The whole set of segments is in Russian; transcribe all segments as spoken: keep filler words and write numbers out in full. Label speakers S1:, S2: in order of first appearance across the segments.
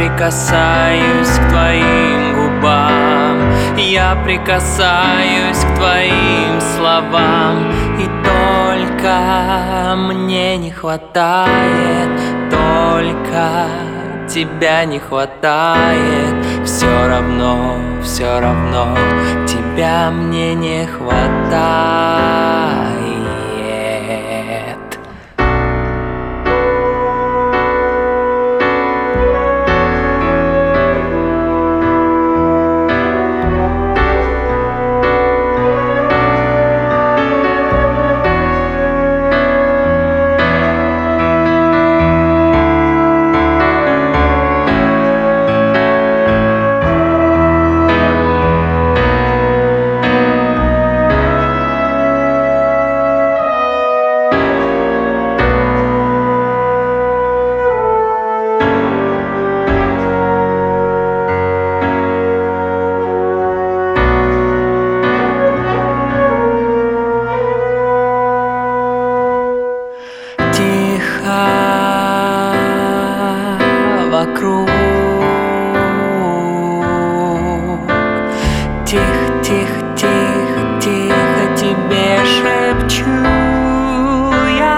S1: прикасаюсь к твоим губам, я прикасаюсь к твоим словам. И только мне не хватает, только тебя не хватает. Все равно, все равно тебя мне не хватает. Вокруг тихо, тихо, тихо, тихо тебе шепчу я.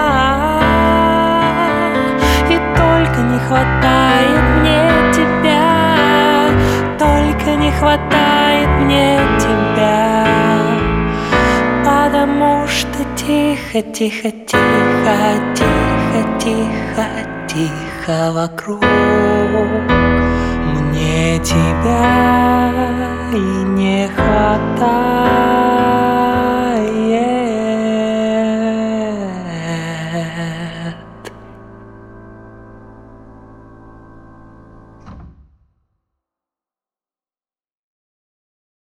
S1: И только не хватает мне тебя, только не хватает мне тебя, потому что тихо, тихо, тихо, тихо, тихо, тихо вокруг. Мне тебя и не хватает.